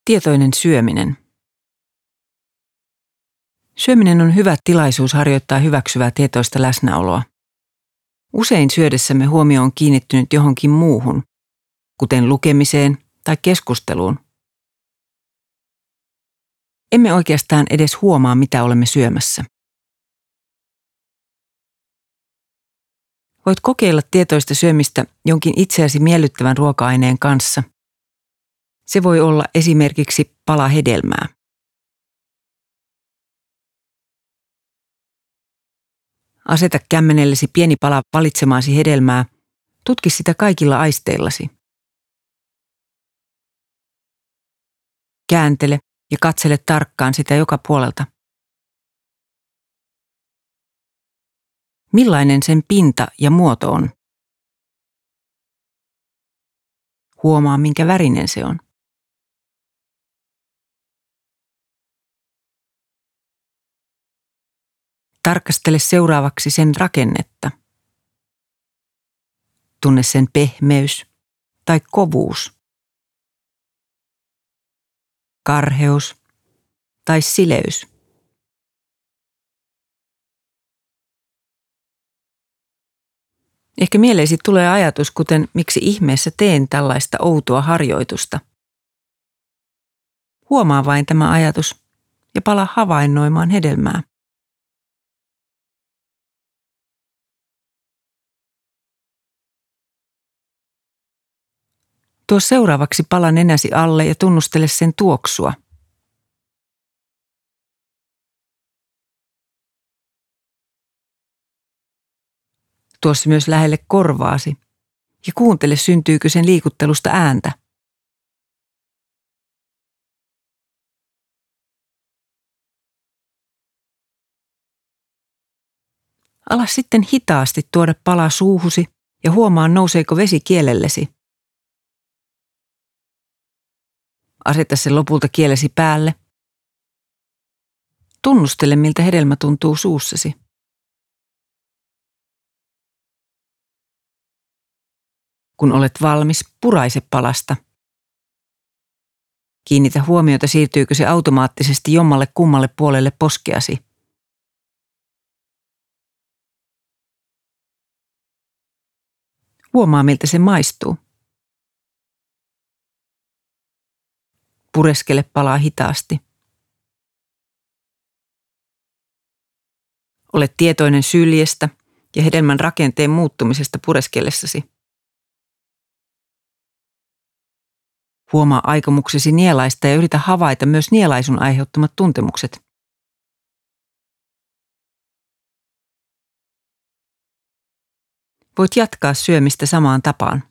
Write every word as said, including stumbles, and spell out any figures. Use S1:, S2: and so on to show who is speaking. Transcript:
S1: Tietoinen syöminen. Syöminen on hyvä tilaisuus harjoittaa hyväksyvää tietoista läsnäoloa. Usein syödessämme huomio on kiinnittynyt johonkin muuhun, kuten lukemiseen tai keskusteluun. Emme oikeastaan edes huomaa, mitä olemme syömässä. Voit kokeilla tietoista syömistä jonkin itseäsi miellyttävän ruoka-aineen kanssa. Se voi olla esimerkiksi pala hedelmää. Aseta kämmenellesi pieni pala valitsemaasi hedelmää. Tutki sitä kaikilla aisteillasi. Kääntele ja katsele tarkkaan sitä joka puolelta. Millainen sen pinta ja muoto on? Huomaa, minkä värinen se on. Tarkastele seuraavaksi sen rakennetta. Tunne sen pehmeys tai kovuus, karheus tai sileys. Ehkä mieleesi tulee ajatus, kuten miksi ihmeessä teen tällaista outoa harjoitusta. Huomaa vain tämä ajatus ja palaa havainnoimaan hedelmää. Tuo seuraavaksi pala nenäsi alle ja tunnustele sen tuoksua. Tuo se myös lähelle korvaasi ja kuuntele, syntyykö sen liikuttelusta ääntä. Ala sitten hitaasti tuoda pala suuhusi ja huomaa, nouseeko vesi kielellesi. Aseta se lopulta kielesi päälle. Tunnustele, miltä hedelmä tuntuu suussasi. Kun olet valmis, puraise palasta. Kiinnitä huomiota, siirtyykö se automaattisesti jommalle kummalle puolelle poskeasi. Huomaa, miltä se maistuu. Pureskele palaa hitaasti. Ole tietoinen syljestä ja hedelmän rakenteen muuttumisesta pureskellessasi. Huomaa aikomuksesi nielaista ja yritä havaita myös nielaisun aiheuttamat tuntemukset. Voit jatkaa syömistä samaan tapaan.